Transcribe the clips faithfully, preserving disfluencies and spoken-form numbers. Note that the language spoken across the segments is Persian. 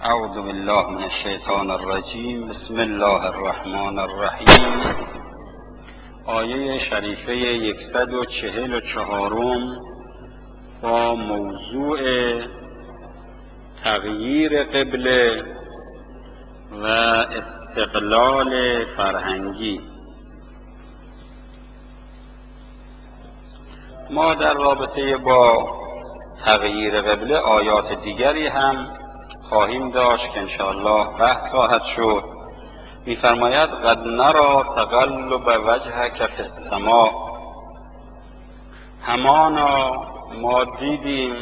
اعوذ بالله من الشیطان الرجیم. بسم الله الرحمن الرحیم. آیه شریفه صد و چهل و چهارم با موضوع تغییر قبله و استقلال فرهنگی. ما در رابطه با تغییر قبله آیات دیگری هم خواهیم داشت که انشاءالله بحث خواهد شد. می‌فرماید قد نرى تقلب وجهک فی السماء، همانا ما دیدیم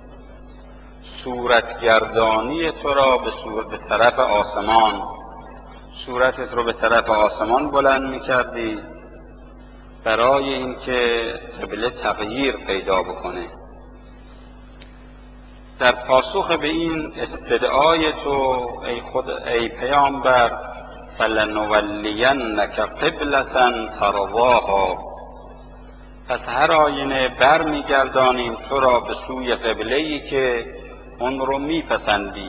صورتگردانی تو را به, صورت به طرف آسمان، صورتت رو به طرف آسمان بلند می‌کردی برای اینکه قبله تغییر پیدا بکنه. در پاسخ به این استدعای تو ای خود ای پیامبر، فلنولینک قبلة ترضاها، پس هر آینه بر میگردانیم تو را به سوی قبله‌ای که اون رو میپسندی.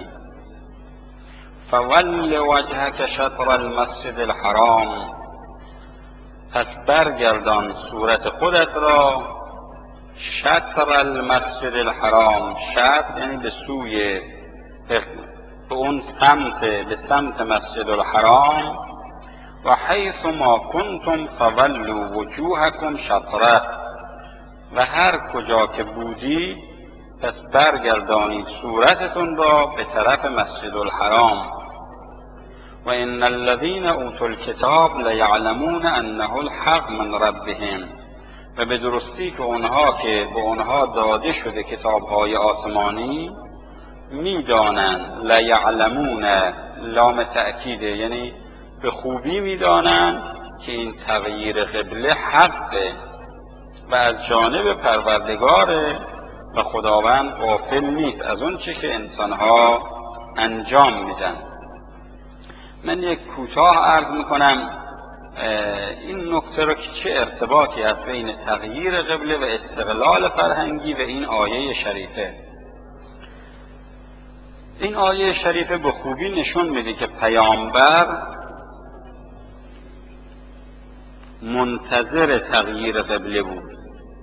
فول وجهک شطر المسجد الحرام، پس برگردان صورت خودت را شطر المسجد الحرام، شطر یعنی به سوی به اون سمت به سمت مسجد الحرام. و حیث ما کنتم فولوا وجوهکم شطره، و هر کجا که بودی پس برگردانید صورتتون را به طرف مسجد الحرام. و ان الذین اوتوا الکتاب لیعلمون انه الحق من ربهم، و به درستی که اونها که به اونها داده شده کتاب‌های آسمانی میدانند، لیعلمون لام تأکیده، یعنی به خوبی میدانند که این تغییر قبله حقه و از جانب پروردگاره و خداوند غافل نیست از اون چه که انسانها انجام میدن. من یک کوتاه عرض میکنم این نکته رو که چه ارتباطی هست بین تغییر قبله و استقلال فرهنگی و این آیه شریفه. این آیه شریفه به خوبی نشون میده که پیامبر منتظر تغییر قبله بود.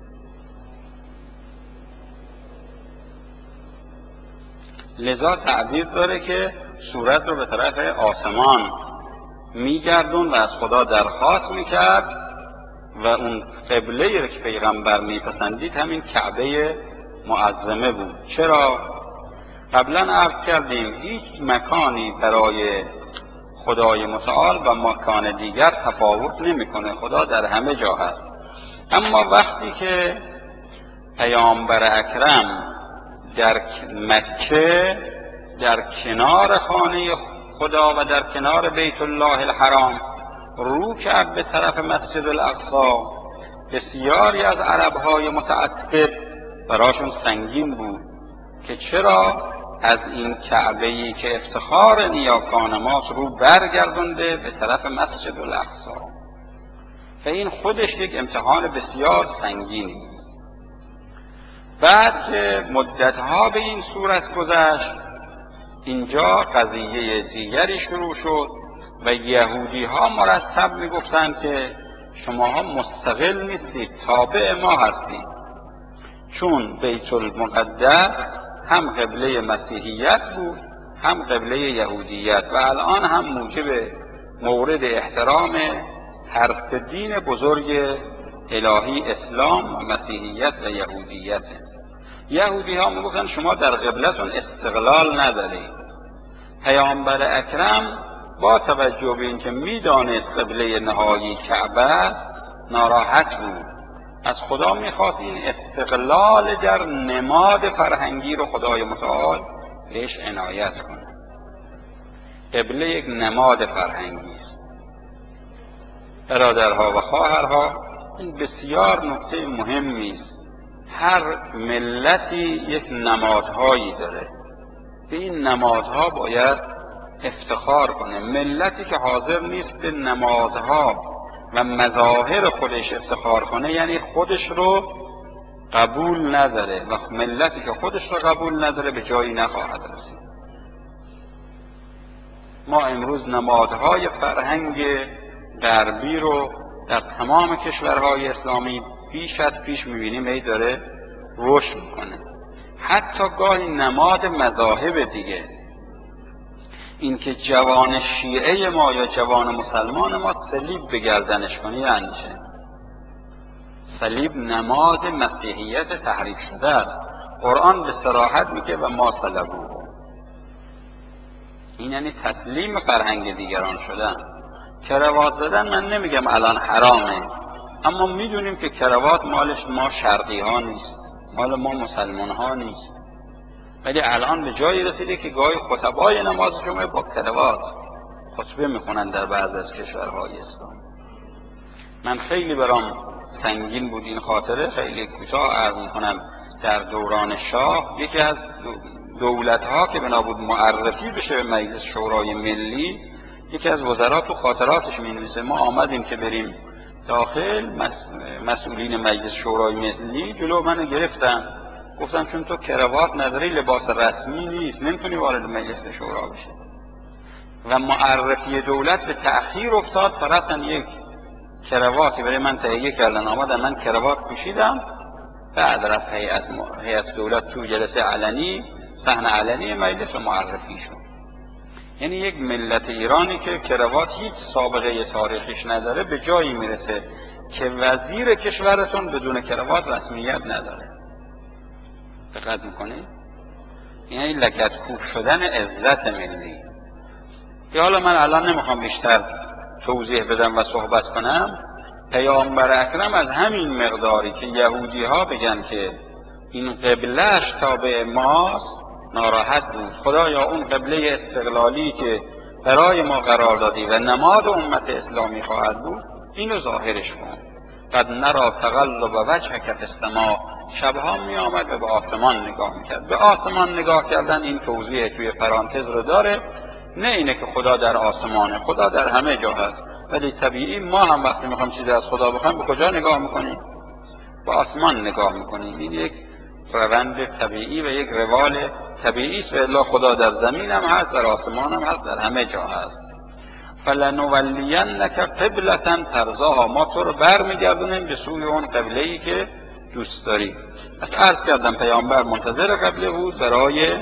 لذا تعبیر داره که صورت رو به طرف آسمان میگردون و از خدا درخواست میکرد و اون قبله رو که پیغمبر میپسندید همین کعبه معظمه بود. چرا؟ قبلا عرض کردیم هیچ مکانی برای خدای متعال و مکان دیگر تفاوت نمیکنه، خدا در همه جا هست. اما وقتی که پیامبر اکرم در مکه در کنار خانه خدا و در کنار بیت الله الحرام رو کرد به طرف مسجد الاقصی، بسیاری از عربهای متعصب براشون سنگین بود که چرا از این کعبه‌ای که افتخار نیاکان ماست رو برگردونده به طرف مسجد الاقصی. و این خودش یک امتحان بسیار سنگینی. بعد که مدتها به این صورت گذشت، اینجا قضیه دیگری شروع شد و یهودی ها مرتب میگفتند که شماها مستقل نیستید، تابع ما هستید، چون بیت المقدس هم قبله مسیحیت بود هم قبله یهودیت و الان هم موجب مورد احترام هر سه دین بزرگ الهی، اسلام و مسیحیت و یهودیت. یهودی ها میگفتن شما در قبلتون استقلال ندارید. پیامبر اکرم با توجه به اینکه میدانست قبله نهایی کعبه است ناراحت بود، از خدا میخواست این استقلال در نماد فرهنگی رو خدای متعال بهش عنایت کنه. قبله یک نماد فرهنگی است. برادرها و خواهرها، این بسیار نکته مهمی است. هر ملتی یک نمادهایی داره، به این نمادها باید افتخار کنه. ملتی که حاضر نیست به نمادها و مظاهر خودش افتخار کنه یعنی خودش رو قبول نداره، و ملتی که خودش رو قبول نداره به جایی نخواهد رسید. ما امروز نمادهای فرهنگ غربی رو در تمام کشورهای اسلامی بیش از پیش میبینیم ای داره رشد میکنه. حتی گاهی نماد مذاهب دیگه، این که جوان شیعه ما یا جوان مسلمان ما صلیب به گردنش کنه یعنی چه؟ صلیب نماد مسیحیت تحریف شده است. قرآن به صراحت میگه و ما صلبوه. این یعنی تسلیم فرهنگ دیگران شدن. کراوات زدن من نمیگم الان حرامه، اما میدونیم که کراوات مالش ما شرقی ها نیست، مال ما مسلمان ها نیست. ولی الان به جایی رسیده که گاهی خطبای نماز جمعه با کراوات خطبه میخونن در بعض از کشورهای اسلام. من خیلی برام سنگین بود این خاطره، خیلی کوتاه عرض میکنم. در دوران شاه یکی از دولت ها که بنا بود معرفی بشه به مجلس شورای ملی، یکی از وزرا تو خاطراتش می‌نویسه ما آمدیم که بریم داخل، مسئولین مجلس شورای ملی جلو منو گرفتن، گفتن چون تو کراوات نداری لباس رسمی نیست نمیتونی وارد مجلس شورا بشی. و معرفی دولت به تأخیر افتاد تا رفتن یک کرواتی برای من تهیه کردن، آمدن من کراوات پوشیدم، بعد رفت هیئت هیئت دولت تو جلسه علنی، صحن علنی مجلس و معرفی شد. یعنی یک ملت ایرانی که کراوات هیچ سابقه تاریخیش نداره به جایی میرسه که وزیر کشورتون بدون کراوات رسمیت نداره. دقت میکنید؟ یعنی لگدکوب شدن عزت ملی. یا حالا من الان نمیخوام بیشتر توضیح بدم و صحبت کنم. پیامبر اکرم از همین مقداری که یهودی ها بگن که این قبلهش تابع ماست ناراحت بود. خدایا اون قبله استقلالی که برای ما قرار دادی و نماد امت اسلامی خواهد بود اینو ظاهرش کن. قد نرى تقلب وجهک فی السماء. شبها می آمد و به آسمان نگاه میکرد. به آسمان نگاه کردن این توضیح توی پرانتز رو داره، نه اینه که خدا در آسمانه، خدا در همه جا هست. ولی طبیعی ما هم وقتی میخوام چیزی از خدا بخوایم به کجا نگاه میکنیم؟ به آسمان نگاه میکنیم. این یک روند طبیعی و یک روال طبیعی است. و الا خدا در زمین هم هست، در آسمان هم هست، در همه جا هست. فلنولینک قبلة ترضاها. ما تو رو برمیگردونیم به سوی اون قبله‌ای که دوست داری. پس عرض کردم پیامبر منتظر قبله بود برای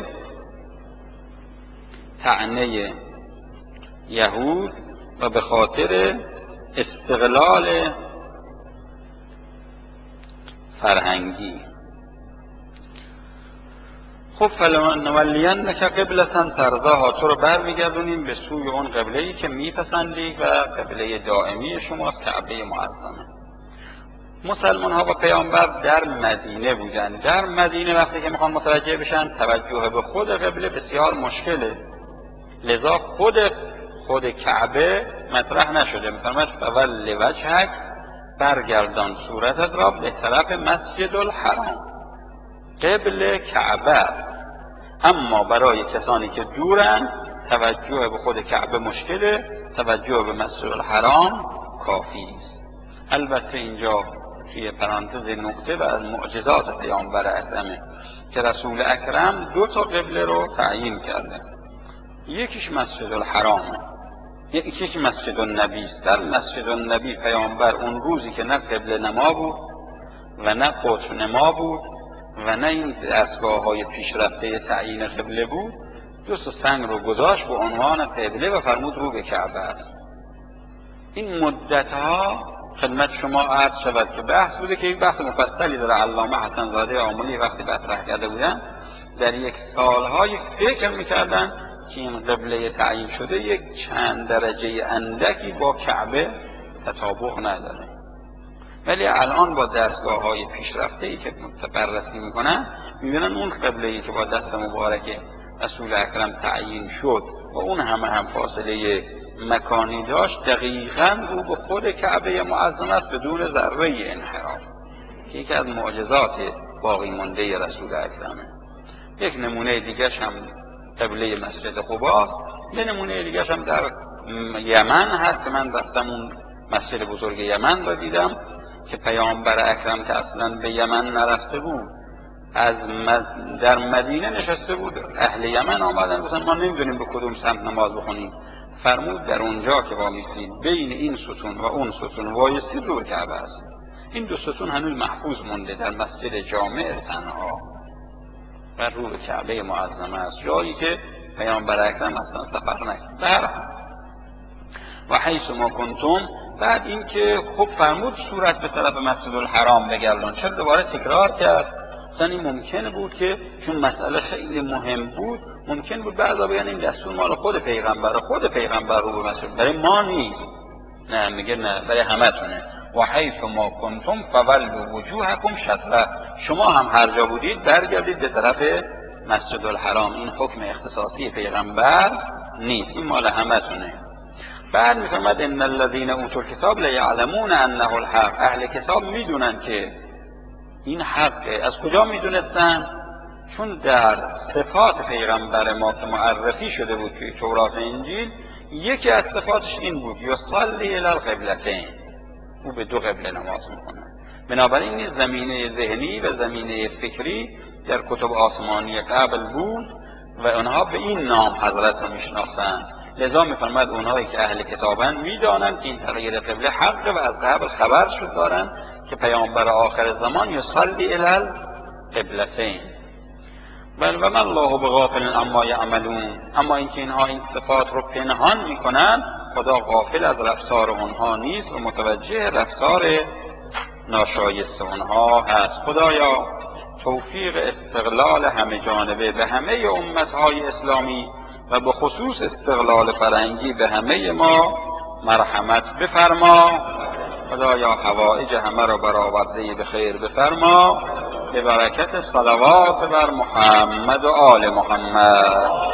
طعنه یهود و به خاطر استقلال فرهنگی. خب فلنولینک قبلة ترضاها. تو رو برمیگردونیم به سوی اون قبله‌ای که میپسندی و قبله دائمی شماست، کعبه معظمه. مسلمان ها با پیامبر در مدینه بودن. در مدینه وقتی که میخوان متوجه بشن توجه به خود قبله بسیار مشکله، لذا خود خود کعبه مطرح نشده. میفرماید فول وجهک، برگردان صورتت را به طرف مسجد الحرام. قبل کعبه است، اما برای کسانی که دورن توجه به خود کعبه مشکله، توجه به مسجد الحرام کافی است. البته اینجا توی پرانتز نکته و از معجزات پیامبر اکرمه که رسول اکرم دو تا قبله رو تعیین کرده. یکیش مسجد الحرامه، یکیش مسجد النبی است. در مسجد النبی پیامبر اون روزی که نه قبله نما بود و نه قطب نما بود و نه این دستگاه های پیشرفته تعیین قبله بود، دو تا سنگ رو گذاشت به عنوان قبله و فرمود رو به کعبه است. این مدت ها خدمت شما عرض شود که بحث بوده که یک بحث مفصلی در علامه حسن زاده آملی وقتی مطرح کرده بودن، در یک سالهای فکر میکردن که این قبله تعیین شده یک چند درجه اندکی با کعبه تطابق نداره. ولی الان با دستگاه های پیشرفته‌ای که بررسی میکنن میبینن اون قبله‌ای که با دست مبارک رسول اکرم تعیین شد و اون همه هم فاصله مکانی داشت دقیقاً رو به خود کعبه معظمه است بدون ذره انحراف، که یکی از معجزات باقی مانده رسول اکرمه. یک نمونه دیگرش هم قبله مسجد قباست. یه نمونه دیگرش هم در یمن هست که من رفتم اون مسجد بزرگ یمن رو دیدم که پیامبر اکرم که اصلا به یمن نرفته بود از مد... در مدینه نشسته بود، اهل یمن آمدن گفتن ما نمیدونیم به کدوم سمت نماز بخونیم. فرمود در اونجا که وامیستید بین این ستون و اون ستون وایستید رو به کعبه است. این دو ستون هنوز محفوظ مونده در مسجد جامع صنعا و رو به کعبه معظمه است، جایی که پیامبر اکرم اصلا سفر نکرد. برهم و حیث ما کنتم. بعد این که خب فرمود صورت به طرف مسجد الحرام بگردون، چرا دوباره تکرار کرد؟ مثلا این ممکن بود که چون مسئله خیلی مهم بود ممکن بود بعضا بگن این دستور مال خود پیغمبر، خود پیغمبر رو به مسجد، برای ما نیست. نه، میگه نه، برای همتونه. و حیث ما کنتم فولوا وجوهکم شطره، شما هم هر جا بودید برگردید به طرف مسجد الحرام. این حکم اختصاصی پیغمبر نیست، این مال همتونه. بعد میفرماد ان الذين اوتوا الكتاب لیعلمون انه الحق. اهل کتاب میدونن که این حقه. از کجا میدونستن؟ چون در صفات پیغمبر ما که معرفی شده بود که تورات انجیل، یکی از صفاتش این بود یصلی الی القبلتین، او به دو قبله نماز میکنه. بنابراین زمینه ذهنی و زمینه فکری در کتب آسمانی قبل بود و اونها به این نام حضرت رو میشناختن. لذا میفرماد اونهایی که اهل کتابن میدانن که این تغییر قبله حقه و از قبل خبر شد دارن که پیامبر آخر زمان یصلی الی القبلتین. بل و من الله بغافل عما یعملون. اما اینکه اینها این صفات رو پنهان میکنن، خدا غافل از رفتار اونها نیست و متوجه رفتار ناشایست اونها هست. خدایا توفیق استقلال همه جانبه به همه امتهای اسلامی و به خصوص استقلال فرنگی به همه ما مرحمت بفرما. خدایا حوائج همه را برآورده به خیر بفرما، به برکت صلوات بر محمد و آل محمد.